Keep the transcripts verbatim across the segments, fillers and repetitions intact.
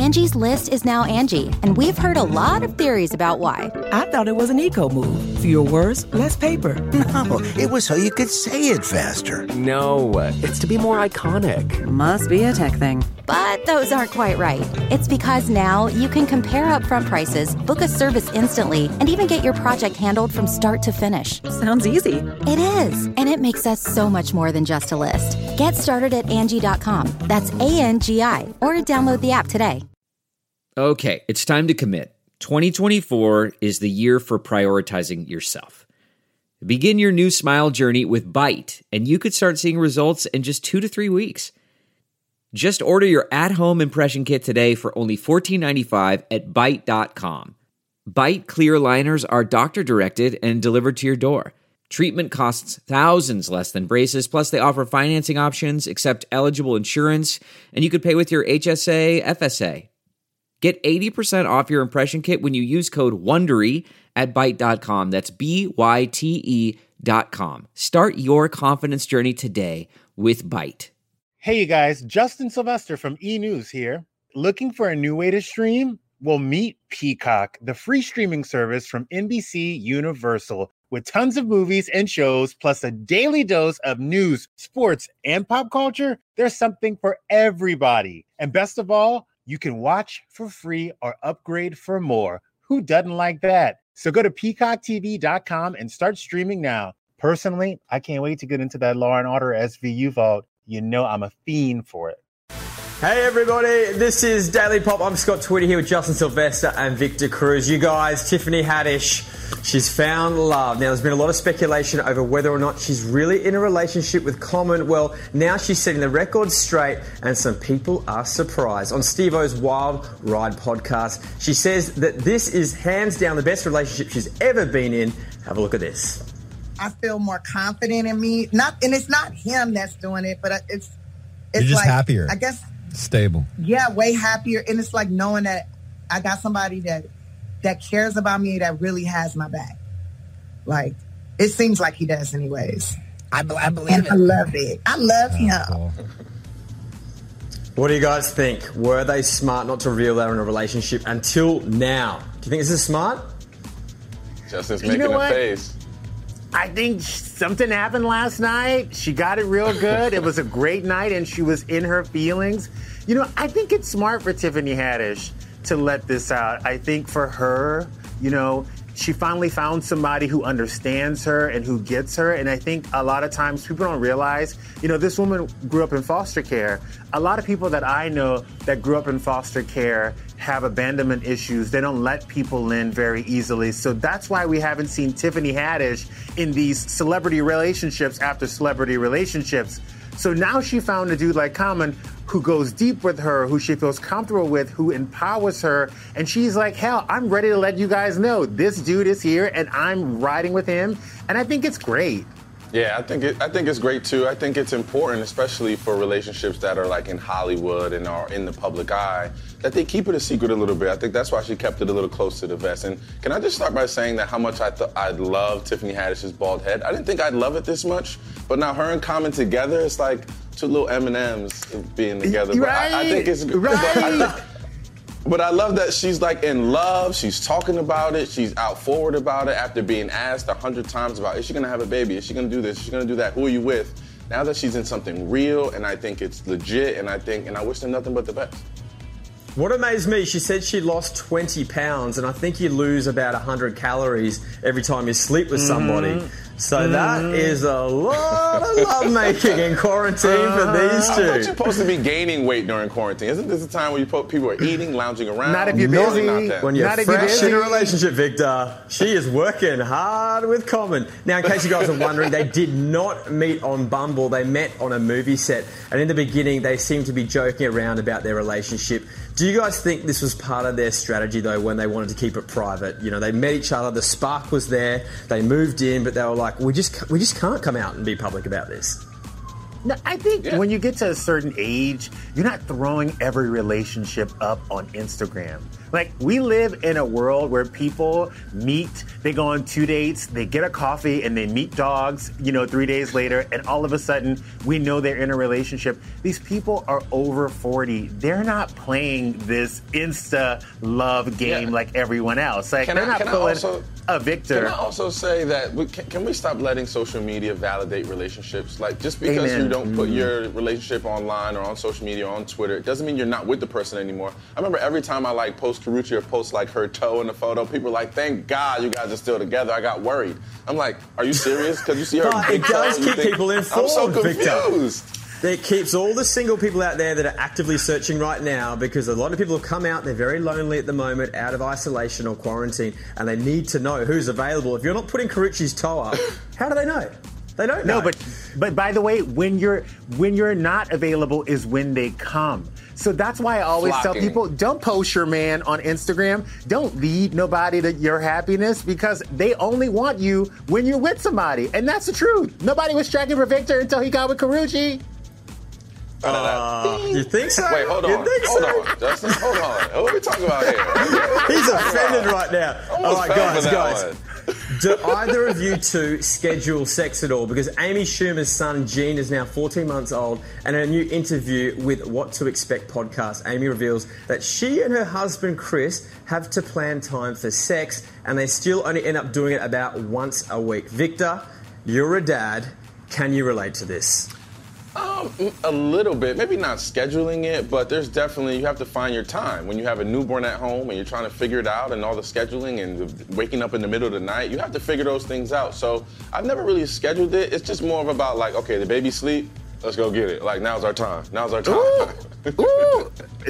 Angie's List is now Angie, and we've heard a lot of theories about why. I thought it was an eco move. Fewer words, less paper. No, it was so you could say it faster. No, it's to be more iconic. Must be a tech thing. But those aren't quite right. It's because now you can compare upfront prices, book a service instantly, and even get your project handled from start to finish. Sounds easy. It is, and it makes us so much more than just a list. Get started at Angie dot com. That's A N G I, or download the app today. Okay, it's time to commit. twenty twenty-four is the year for prioritizing yourself. Begin your new smile journey with Byte, and you could start seeing results in just two to three weeks. Just order your at-home impression kit today for only fourteen ninety-five at Byte dot com. Byte clear liners are doctor-directed and delivered to your door. Treatment costs thousands less than braces, plus they offer financing options, accept eligible insurance, and you could pay with your H S A, F S A. Get eighty percent off your impression kit when you use code WONDERY at Byte dot com. That's B Y T E dot com. Start your confidence journey today with Byte. Hey, you guys, Justin Sylvester from E! News here. Looking for a new way to stream? Well, meet Peacock, the free streaming service from N B C Universal, with tons of movies and shows, plus a daily dose of news, sports, and pop culture. There's something for everybody. And best of all, you can watch for free or upgrade for more. Who doesn't like that? So go to peacock T V dot com and start streaming now. Personally, I can't wait to get into that Law and Order S V U vault. You know I'm a fiend for it. Hey everybody, this is Daily Pop. I'm Scott Tweedy here with Justin Sylvester and Victor Cruz. You guys, Tiffany Haddish, she's found love. Now, there's been a lot of speculation over whether or not she's really in a relationship with Common. Well, now she's setting the record straight, and some people are surprised. On Steve-O's Wild Ride podcast, she says that this is hands down the best relationship she's ever been in. Have a look at this. I feel more confident in me. Not, and it's not him that's doing it, but it's it's You're just like, happier. I guess. Stable. Yeah, way happier. And it's like knowing that I got somebody that that cares about me, that really has my back. Like, it seems like he does anyways. I, I believe and it. I love it. I love Oh, him. cool. What do you guys think? Were they smart not to reveal they were in a relationship until now? Do you think this is smart? Justin's You making know a what? face. I think something happened last night. She got it real good. It was a great night, and she was in her feelings. You know, I think it's smart for Tiffany Haddish to let this out. I think for her, you know, she finally found somebody who understands her and who gets her. And I think a lot of times people don't realize, you know, this woman grew up in foster care. A lot of people that I know that grew up in foster care have abandonment issues. They don't let people in very easily. So that's why we haven't seen Tiffany Haddish in these celebrity relationships after celebrity relationships. So now she found a dude like Common who goes deep with her, who she feels comfortable with, who empowers her. And she's like, hell, I'm ready to let you guys know this dude is here and I'm riding with him. And I think it's great. Yeah, I think it, I think it's great too. I think it's important, especially for relationships that are like in Hollywood and are in the public eye, that they keep it a secret a little bit. I think that's why she kept it a little close to the vest. And can I just start by saying that how much I thought I'd love Tiffany Haddish's bald head. I didn't think I'd love it this much, but now her and Common together, it's like two little M and M's being together. Right, but I, I think it's right. But I, think, but I love that she's like in love. She's talking about it. She's out forward about it after being asked a hundred times about, is she gonna have a baby? Is she gonna do this? Is she gonna do that? Who are you with? Now that she's in something real, and I think it's legit, and I think, and I wish her nothing but the best. What amazed me, she said she lost twenty pounds, and I think you lose about one hundred calories every time you sleep with somebody. Mm-hmm. So mm-hmm. that is a lot of lovemaking in quarantine uh-huh. for these two. I thought you're supposed to be gaining weight during quarantine. Isn't this a time where you po- people are eating, lounging around? Not if you're busy. Not when you're Not fresh you're in a relationship, Victor. She is working hard with Common. Now, in case you guys are wondering, they did not meet on Bumble. They met on a movie set. And in the beginning, they seemed to be joking around about their relationship. Do you guys think this was part of their strategy, though, when they wanted to keep it private? You know, they met each other, the spark was there, they moved in, but they were like, we just we just can't come out and be public about this. No, I think Yeah. when you get to a certain age, you're not throwing every relationship up on Instagram. Like, we live in a world where people meet, they go on two dates, they get a coffee, and they meet dogs, you know, three days later, and all of a sudden, we know they're in a relationship. These people are over forty. They're not playing this Insta love game Yeah. like everyone else. Like, Can they're I- not can I pulling also- a Victor. Can I also say that we, can, can we stop letting social media validate relationships? Like, just because Amen. you don't put Mhm. your relationship online or on social media or on Twitter, it doesn't mean you're not with the person anymore. I remember every time I like post Karrueche or post like her toe in the photo, people were like, "Thank God you guys are still together." I got worried. I'm like, "Are you serious?" Because you see her. But big it does toe, you keep think- people I'm informed, so Victor. confused. It keeps all the single people out there that are actively searching right now, because a lot of people have come out, they're very lonely at the moment, out of isolation or quarantine, and they need to know who's available. If you're not putting Karrueche's toe up, how do they know? They don't know. No, but but by the way, when you're when you're not available is when they come. So that's why I always tell Flocking. people, don't post your man on Instagram. Don't lead nobody to your happiness, because they only want you when you're with somebody. And that's the truth. Nobody was tracking for Victor until he got with Karrueche. Uh, you think so? Wait, hold You on. think Hold so? on, Justin. Hold on. What are we talking about here? He's offended right now. Almost All right, fell guys, for that guys. one. Do either of you two schedule sex at all? Because Amy Schumer's son, Gene, is now fourteen months old, and in a new interview with What to Expect podcast, Amy reveals that she and her husband, Chris, have to plan time for sex, and they still only end up doing it about once a week. Victor, you're a dad. Can you relate to this? Um, a little bit, maybe not scheduling it, but there's definitely, you have to find your time. When you have a newborn at home and you're trying to figure it out and all the scheduling and the waking up in the middle of the night, you have to figure those things out. So I've never really scheduled it. It's just more of about like, okay, the baby sleep, let's go get it. Like, now's our time. Now's our time. Ooh, ooh,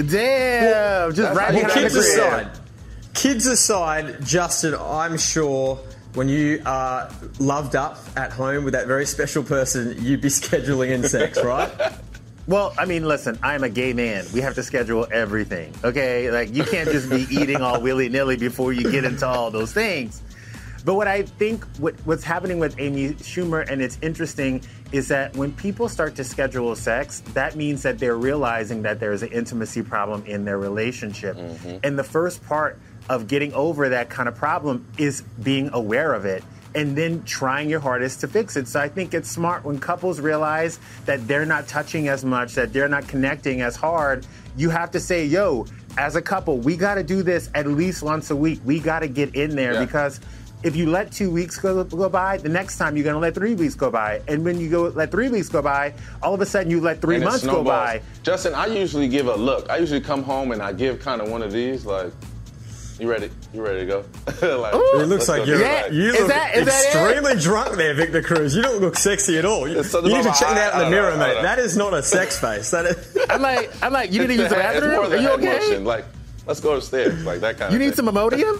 damn. Just That's right how you behind gotta the Kids do it. crib. aside, kids aside, Justin, I'm sure when you are loved up at home with that very special person, you'd be scheduling in sex, right? Well, I mean, listen, I'm a gay man. We have to schedule everything, okay? Like, you can't just be eating all willy-nilly before you get into all those things. But what I think what, what's happening with Amy Schumer, and it's interesting, is that when people start to schedule sex, that means that they're realizing that there's an intimacy problem in their relationship. Mm-hmm. And the first part of getting over that kind of problem is being aware of it and then trying your hardest to fix it. So I think it's smart when couples realize that they're not touching as much, that they're not connecting as hard. You have to say, yo, as a couple, we got to do this at least once a week. We got to get in there, Yeah. because if you let two weeks go, go by, the next time you're going to let three weeks go by. And when you go let three weeks go by, all of a sudden you let three And it months go snowballs. by. Justin, I usually give a look. I usually come home and I give kind of one of these, like, you ready? You ready to go? like, Ooh. It looks let's like go you're do it. you Is look that- is that it? extremely drunk there, Victor Cruz. You don't look sexy at all. You, There's something you need to about check my that out in the eye. I mirror, don't know, I mate. don't That is not a sex face. That is. I'm like, I'm like, you need to use the It's bathroom? more Are the you head okay? motion. Like, let's go upstairs. Like that kind You of need thing. some Imodium?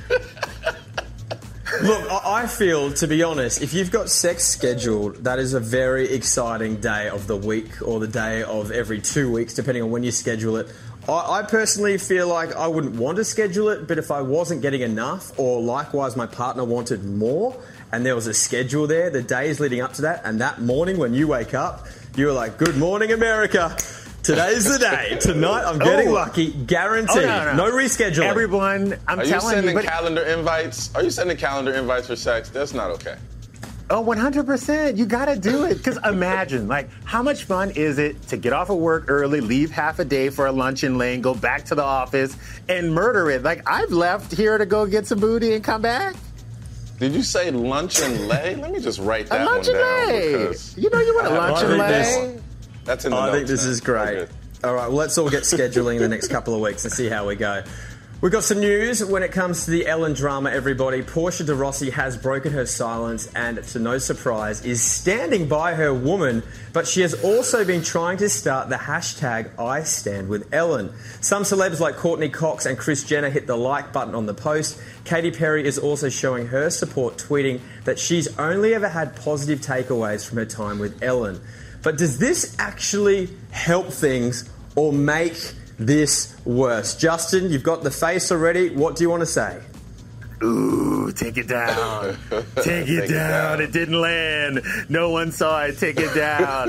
Look, I I feel, to be honest, if you've got sex scheduled, that is a very exciting day of the week or the day of every two weeks, depending on when you schedule it. I, I personally feel like I wouldn't want to schedule it, but if I wasn't getting enough, or likewise my partner wanted more, and there was a schedule there, the days leading up to that, and that morning when you wake up, you were like, good morning, America. Today's the day. Tonight I'm getting Oh. lucky, guaranteed. Oh, no, no. no rescheduling. Everyone, I'm Are you telling sending you, but calendar invites? Are you sending calendar invites for sex? That's not okay. oh, one hundred percent. You got to do it. Because imagine, like, how much fun is it to get off of work early, leave half a day for a luncheon lane, go back to the office, and murder it? Like, I've left here to go get some booty and come back. Did you say lunch and lay? Let me just write A that lunch one and down lay. because You know you want a I lunch haven't and heard this. lay. that's in the I notes, think this man. is great. Okay. All right, well, let's all get scheduling in the next couple of weeks and see how we go. We've got some news when it comes to the Ellen drama, everybody. Portia de Rossi has broken her silence and, to no surprise, is standing by her woman, but she has also been trying to start the hashtag I Stand With Ellen. Some celebs like Courtney Cox and Kris Jenner hit the like button on the post. Katy Perry is also showing her support, tweeting that she's only ever had positive takeaways from her time with Ellen. But does this actually help things or make this worse? Justin, you've got the face already. What do you want to say? Ooh, take it down. Take it Take it down. down. It didn't land. No one saw it. Take it down.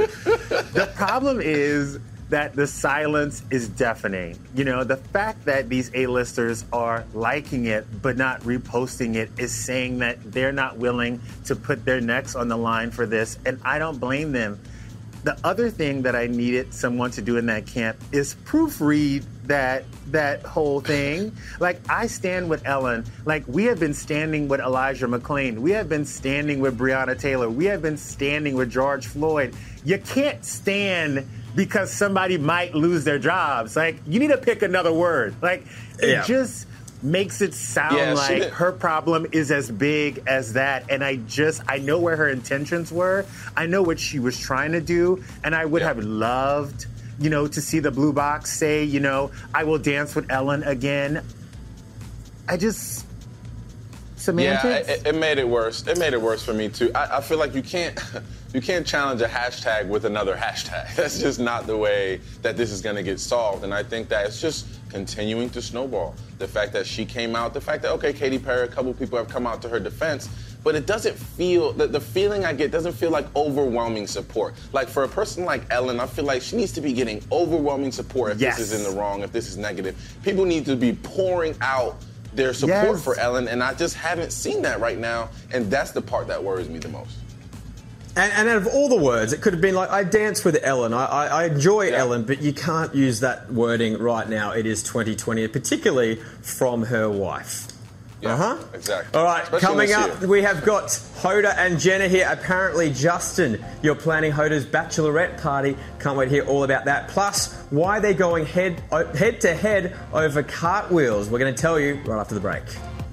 The problem is that the silence is deafening. You know, the fact that these A-listers are liking it but not reposting it is saying that they're not willing to put their necks on the line for this, and I don't blame them. The other thing that I needed someone to do in that camp is proofread that that whole thing. Like, I stand with Ellen. Like, we have been standing with Elijah McClain. We have been standing with Breonna Taylor. We have been standing with George Floyd. You can't stand because somebody might lose their jobs. Like, you need to pick another word. Like, it yeah. just makes it sound yeah, like her problem is as big as that. And I just, I know where her intentions were. I know what she was trying to do. And I would yeah. have loved, you know, to see the Blue Box say, you know, I will dance with Ellen again. I just, semantics. Yeah, it, it made it worse. It made it worse for me, too. I, I feel like you can't... You can't challenge a hashtag with another hashtag. That's just not the way that this is going to get solved. And I think that it's just continuing to snowball. The fact that she came out, the fact that, okay, Katy Perry, a couple people have come out to her defense, but it doesn't feel, the, the feeling I get doesn't feel like overwhelming support. Like, for a person like Ellen, I feel like she needs to be getting overwhelming support if yes. this is in the wrong, if this is negative. People need to be pouring out their support yes. for Ellen, and I just haven't seen that right now, and that's the part that worries me the most. And, and out of all the words, it could have been like, I dance with Ellen. I, I, I enjoy yeah. Ellen, but you can't use that wording right now. It is twenty twenty, particularly from her wife. Yeah, uh-huh. exactly. All right, Especially coming up, we have got Hoda and Jenna here. Apparently, Justin, you're planning Hoda's bachelorette party. Can't wait to hear all about that. Plus, why they're going head, head to head over cartwheels. We're going to tell you right after the break.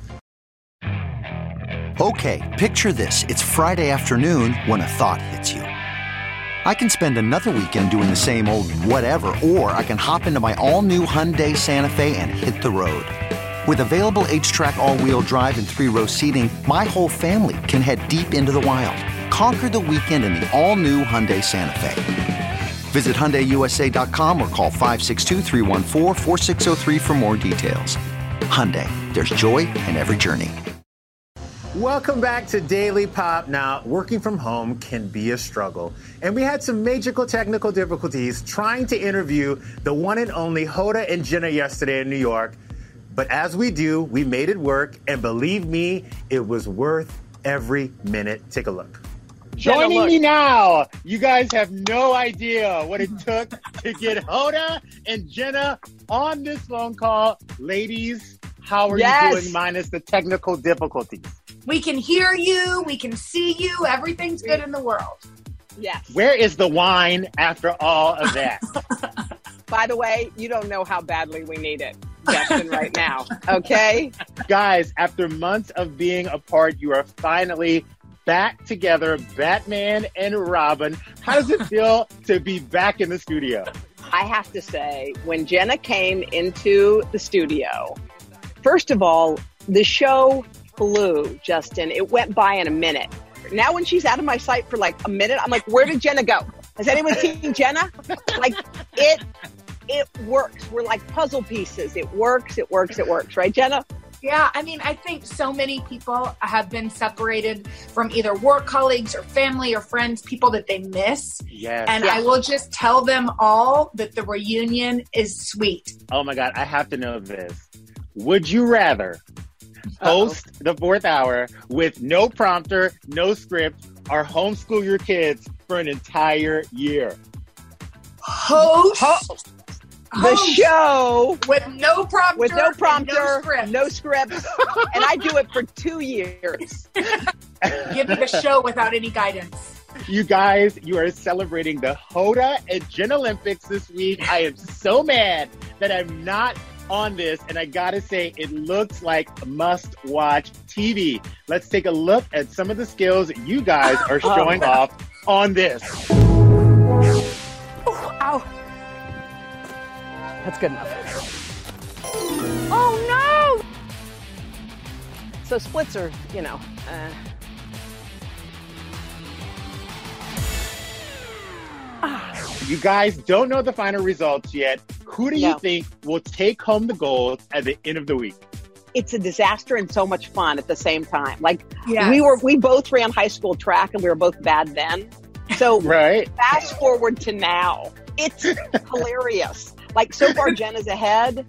Okay, picture this. It's Friday afternoon when a thought hits you. I can spend another weekend doing the same old whatever, or I can hop into my all-new Hyundai Santa Fe and hit the road. With available H-Track all-wheel drive and three-row seating, my whole family can head deep into the wild. Conquer the weekend in the all-new Hyundai Santa Fe. Visit Hyundai U S A dot com or call five six two, three one four, four six zero three for more details. Hyundai, there's joy in every journey. Welcome back to Daily Pop. Now, working from home can be a struggle, and we had some major technical difficulties trying to interview the one and only Hoda and Jenna yesterday in New York. But as we do, we made it work, and believe me, it was worth every minute. Take a look. Joining me now, you guys have no idea what it took to get Hoda and Jenna on this phone call. Ladies, how are yes. you doing minus the technical difficulties? We can hear you. We can see you. Everything's good in the world. Yes. Where is the wine after all of that? By the way, you don't know how badly we need it, Justin, right now. Okay? Guys, after months of being apart, you are finally back together, Batman and Robin. How does it feel to be back in the studio? I have to say, when Jenna came into the studio, first of all, the show flew, Justin. It went by in a minute. Now when she's out of my sight for like a minute, I'm like, where did Jenna go? Has anyone seen Jenna? Like, it it works. We're like puzzle pieces. It works, it works, it works. Right, Jenna? Yeah, I mean, I think so many people have been separated from either work colleagues or family or friends, people that they miss. Yes. And yes. I will just tell them all that the reunion is sweet. Oh my God, I have to know this. Would you rather host Uh-oh. the fourth hour with no prompter, no script, or homeschool your kids for an entire year? Host, host the show with no prompter, with no prompter, no script, no scripts, and I do it for two years. Give me the show without any guidance. You guys, you are celebrating the Hoda and Jen Olympics this week. I am so mad that I'm not on this, and I gotta say, it looks like must-watch T V. Let's take a look at some of the skills you guys are showing oh. off on this. Oh, ow. That's good enough. Oh, no! So splits are, you know... Uh... You guys don't know the final results yet. Who do no. you think will take home the gold at the end of the week? It's a disaster and so much fun at the same time. Like yes. we were, we both ran high school track and we were both bad then. So right. fast forward to now. It's hilarious. Like, so far, Jenna's ahead.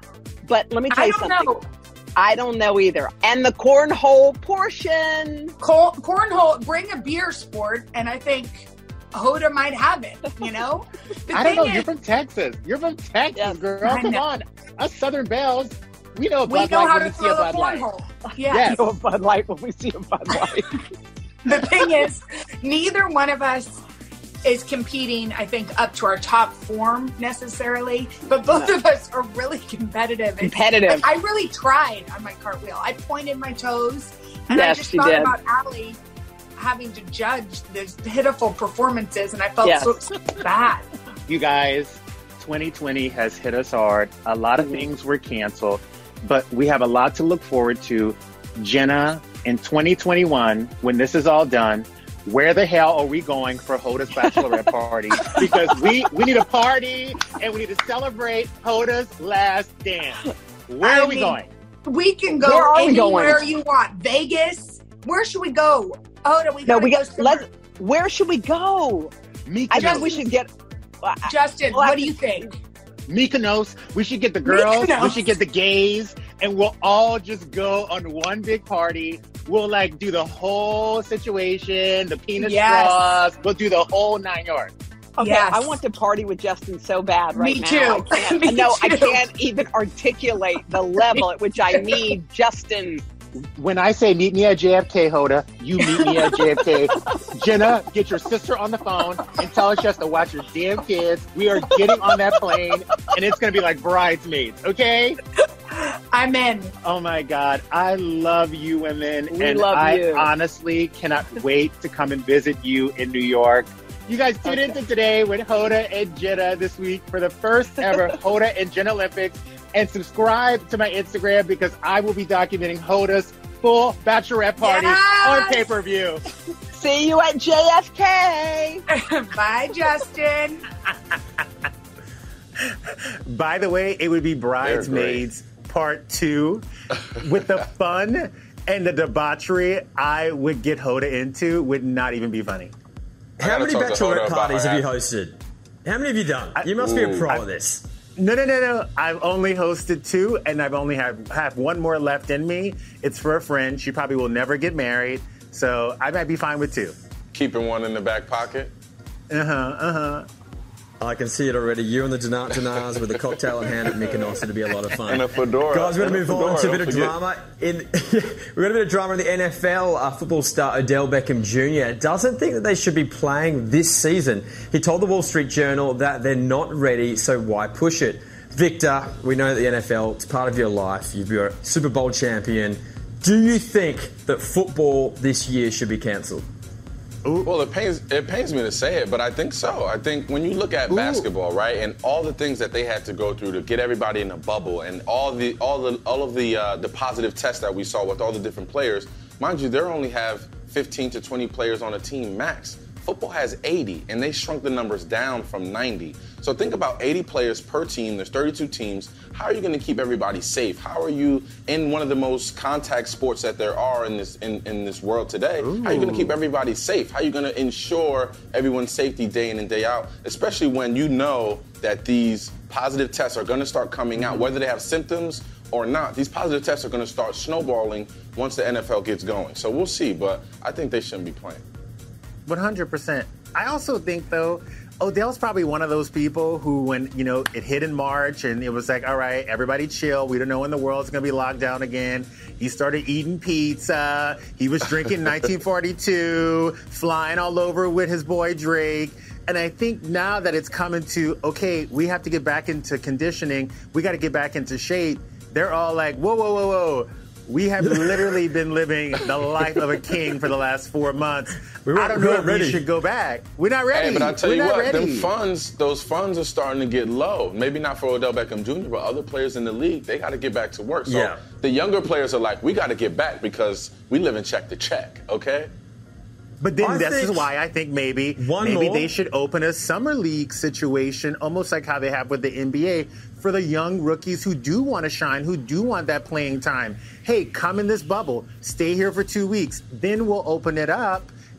But let me tell I you don't something. know. I don't know either. And the cornhole portion. Cor- cornhole, bring a beer sport, and I think Hoda might have it, you know? The I don't know. thing You're is, from Texas. You're from Texas, Yes. girl. I Come know. on. Us Southern Belles, we know a we Bud know Light how when to we see a throw a Bud Light. cornhole. Yes. Yes. A Bud Light when we see a Bud Light. The thing is, neither one of us is competing, I think, up to our top form necessarily, but both of us are really competitive. And, Competitive. like, I really tried on my cartwheel. I pointed my toes, and I Yes, just you thought did. about Allie having to judge those pitiful performances, and I felt Yes. so, so bad. You guys, twenty twenty has hit us hard. A lot of things were canceled, but we have a lot to look forward to. Jenna, in twenty twenty-one, when this is all done, where the hell are we going for Hoda's bachelorette party? Because we, we need a party and we need to celebrate Hoda's last dance. Where I are we mean, going? We can Where go are we anywhere going? you want. Vegas. Where should we go? Oh no, we No, gotta we go got. somewhere. Let's. Where should we go? Mykonos. I think we should get. uh, Justin, Well, I- what do you think? Mykonos. We should get the girls. Mykonos. We should get the gays, and we'll all just go on one big party. We'll like do the whole situation, the penis Yes. straws. We'll do the whole nine yards. Okay, Yes. I want to party with Justin so bad right Me now. too. I can't, Me no, I too. can't even articulate the level at which I need Justin. When I say meet me at J F K, Hoda, you meet me at J F K. Jenna, get your sister on the phone and tell us just to watch your damn kids. We are getting on that plane, and it's going to be like bridesmaids, okay? I'm in. Oh my God, I love you women, We and love I you. honestly cannot wait to come and visit you in New York. You guys tune into Today with Hoda and Jenna this week for the first ever Hoda and Jenna Olympics, and subscribe to my Instagram because I will be documenting Hoda's full bachelorette party Yes! on pay-per-view. See you at J F K. Bye, Justin. By the way, it would be Bridesmaids Part two with the fun and the debauchery I would get Hoda into would not even be funny. How gotta many talk to Hoda bachelorette about parties her have you accent. hosted? How many have you done? You must be a Ooh. pro I- at this. No, no, no, no. I've only hosted two, and I've only have, have one more left in me. It's for a friend. She probably will never get married, so I might be fine with two. Keeping one in the back pocket. Uh-huh, uh-huh. I can see it already. You and the Janat Janars with a cocktail in hand at Mykonos. It'll be a lot of fun. And a fedora. Guys, we're going And to a move on fedora, to a bit don't of forget. drama. In We're going to a bit of drama in the N F L. Uh, football star Odell Beckham Junior doesn't think that they should be playing this season. He told the Wall Street Journal that they're not ready, so why push it? Victor, we know that the N F L, it's part of your life. You're a Super Bowl champion. Do you think that football this year should be cancelled? Well, it pains it pains me to say it, but I think so. I think when you look at basketball, right, and all the things that they had to go through to get everybody in a bubble, and all the all the all of the uh, the positive tests that we saw with all the different players, mind you, they only have fifteen to twenty players on a team max. Football has eighty, and they shrunk the numbers down from ninety. So think about eighty players per team. There's thirty-two teams. How are you going to keep everybody safe? How are you in one of the most contact sports that there are in this in, in this world today? Ooh. How are you going to keep everybody safe? How are you going to ensure everyone's safety day in and day out? Especially when you know that these positive tests are going to start coming out, whether they have symptoms or not. These positive tests are going to start snowballing once the N F L gets going. So we'll see, but I think they shouldn't be playing. one hundred percent. I also think, though, Odell's probably one of those people who, when, you know, it hit in March and it was like, all right, everybody chill. We don't know when the world's going to be locked down again. He started eating pizza. He was drinking nineteen forty-two, flying all over with his boy Drake. And I think now that it's coming to, okay, we have to get back into conditioning. We got to get back into shape. They're all like, whoa, whoa, whoa, whoa. We have literally been living the life of a king for the last four months. We weren't, I don't we know weren't if ready. we should go back. We're not ready. Hey, but I tell We're you not what, ready. them funds, those funds are starting to get low. Maybe not for Odell Beckham Junior, but other players in the league, they got to get back to work. So Yeah. the younger players are like, we got to get back because we live in check to check, okay? But then I this is think why I think maybe one maybe more. they should open a summer league situation, almost like how they have with the N B A, for the young rookies who do want to shine, who do want that playing time. Hey, come in this bubble, stay here for two weeks, then we'll open it up.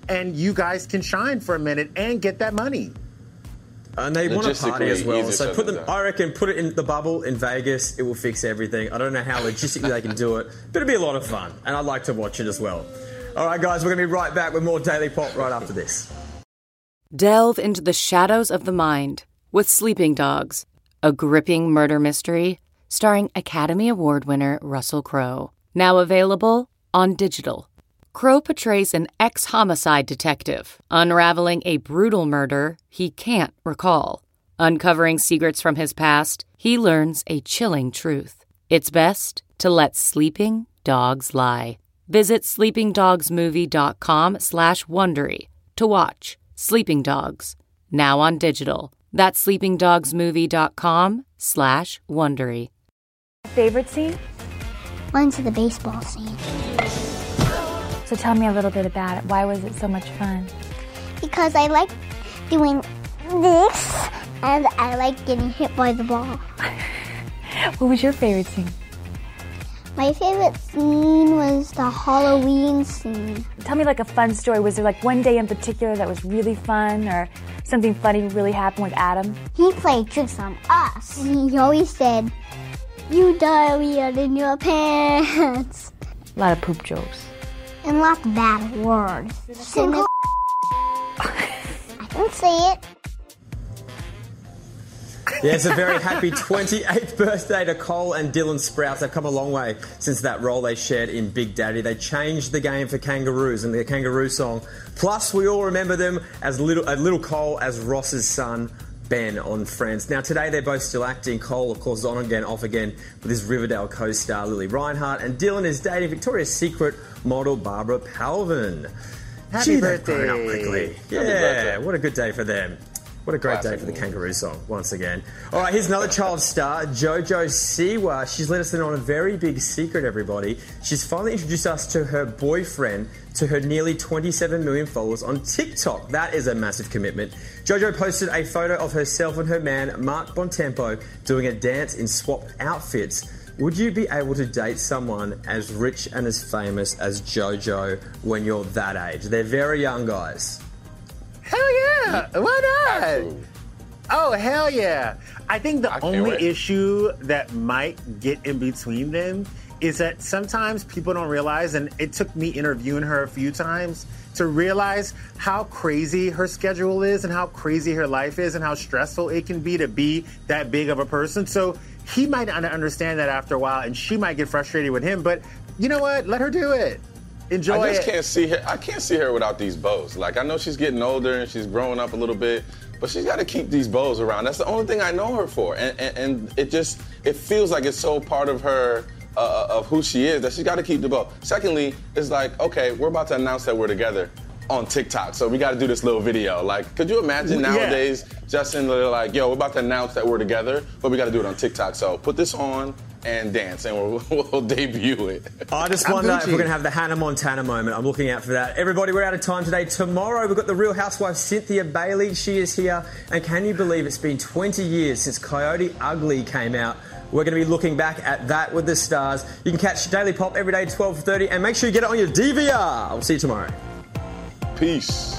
and you guys can shine for a minute and get that money. And they want to party as well. So put them, down. I reckon, put it in the bubble in Vegas. It will fix everything. I don't know how logistically they can do it, but it'll be a lot of fun. And I'd like to watch it as well. All right, guys, we're going to be right back with more Daily Pop right after this. Delve into the shadows of the mind with Sleeping Dogs, a gripping murder mystery starring Academy Award winner Russell Crowe. Now available on digital. Crowe portrays an ex-homicide detective unraveling a brutal murder he can't recall. Uncovering secrets from his past, he learns a chilling truth. It's best to let sleeping dogs lie. Visit sleepingdogsmovie.com slash Wondery to watch Sleeping Dogs, now on digital. That's sleepingdogsmovie.com slash Wondery. Favorite scene? Went to the baseball scene. So tell me a little bit about it. Why was it so much fun? Because I like doing this, and I like getting hit by the ball. What was your favorite scene? My favorite scene was the Halloween scene. Tell me like a fun story. Was there like one day in particular that was really fun, or something funny really happened with Adam? He played tricks on us. He always said, "You diarrhea in your pants." A lot of poop jokes. And lots of bad words. Single I can say it. Yeah, it's a very happy twenty-eighth birthday to Cole and Dylan Sprouse. They've come a long way since that role they shared in Big Daddy. They changed the game for kangaroos and their kangaroo song. Plus, we all remember them as little, uh, little Cole as Ross's son, Ben, on Friends. Now, today they're both still acting. Cole, of course, is on again, off again with his Riverdale co-star Lily Reinhart, and Dylan is dating Victoria's Secret model Barbara Palvin. Happy Gee, birthday. they've grown up quickly. Yeah, birthday. What a good day for them. What a great Classic day for the movie. kangaroo song, once again. All right, here's another child star, JoJo Siwa. She's let us in on a very big secret, everybody. She's finally introduced us to her boyfriend, to her nearly twenty-seven million followers on TikTok. That is a massive commitment. JoJo posted a photo of herself and her man, Mark Bontempo, doing a dance in swapped outfits. Would you be able to date someone as rich and as famous as JoJo when you're that age? They're very young, guys. Hell yeah! Why not? Absolutely. Oh, hell yeah. I think the I can't only wait. issue that might get in between them is that sometimes people don't realize, and it took me interviewing her a few times to realize how crazy her schedule is and how crazy her life is and how stressful it can be to be that big of a person. So he might not understand that after a while, and she might get frustrated with him, but you know what? Let her do it. Enjoy I just it. can't see her. I can't see her without these bows. Like, I know she's getting older and she's growing up a little bit, but she's got to keep these bows around. That's the only thing I know her for, and and, and it just it feels like it's so part of her uh, of who she is that she's got to keep the bow. Secondly, it's like, okay, we're about to announce that we're together on TikTok, so we got to do this little video. Like, could you imagine Yeah. nowadays, Justin, they're like, yo, we're about to announce that we're together, but we got to do it on TikTok. So put this on and dance, and we'll, we'll debut it. I just I'm wonder if Gucci. we're going to have the Hannah Montana moment. I'm looking out for that. Everybody, we're out of time today. Tomorrow, we've got the Real Housewife, Cynthia Bailey. She is here. And can you believe it's been twenty years since Coyote Ugly came out? We're going to be looking back at that with the stars. You can catch Daily Pop every day, twelve thirty, and make sure you get it on your D V R. I'll see you tomorrow. Peace.